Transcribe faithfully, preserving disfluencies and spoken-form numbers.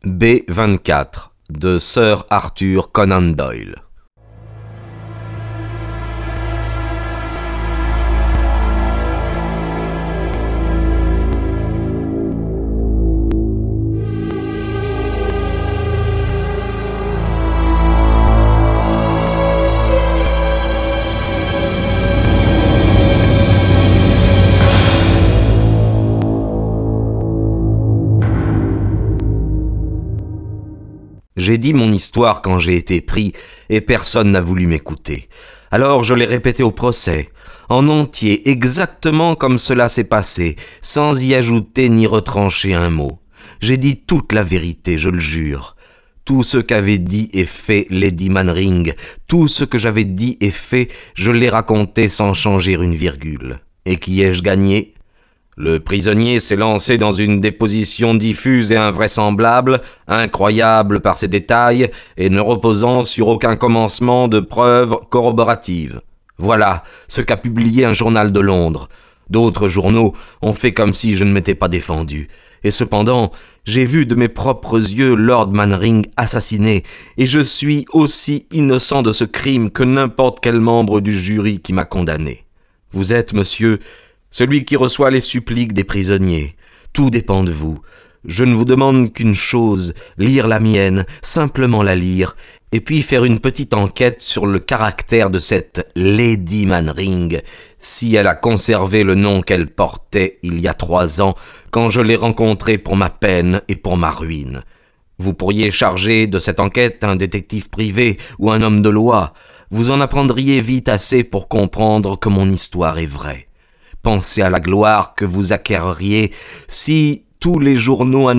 B vingt-quatre de Sir Arthur Conan Doyle. J'ai dit mon histoire quand j'ai été pris et personne n'a voulu m'écouter. Alors je l'ai répétée au procès, en entier, exactement comme cela s'est passé, sans y ajouter ni retrancher un mot. J'ai dit toute la vérité, je le jure. Tout ce qu'avait dit et fait Lady Mannering, tout ce que j'avais dit et fait, je l'ai raconté sans changer une virgule. Et qui ai-je gagné ? Le prisonnier s'est lancé dans une déposition diffuse et invraisemblable, incroyable par ses détails et ne reposant sur aucun commencement de preuves corroboratives. Voilà ce qu'a publié un journal de Londres. D'autres journaux ont fait comme si je ne m'étais pas défendu. Et cependant, j'ai vu de mes propres yeux Lord Mannering assassiné, et je suis aussi innocent de ce crime que n'importe quel membre du jury qui m'a condamné. Vous êtes, monsieur, celui qui reçoit les suppliques des prisonniers. Tout dépend de vous. Je ne vous demande qu'une chose, lire la mienne, simplement la lire, et puis faire une petite enquête sur le caractère de cette Lady Mannering, si elle a conservé le nom qu'elle portait il y a trois ans, quand je l'ai rencontrée pour ma peine et pour ma ruine. Vous pourriez charger de cette enquête un détective privé ou un homme de loi. Vous en apprendriez vite assez pour comprendre que mon histoire est vraie. Pensez à la gloire que vous acquerriez si tous les journaux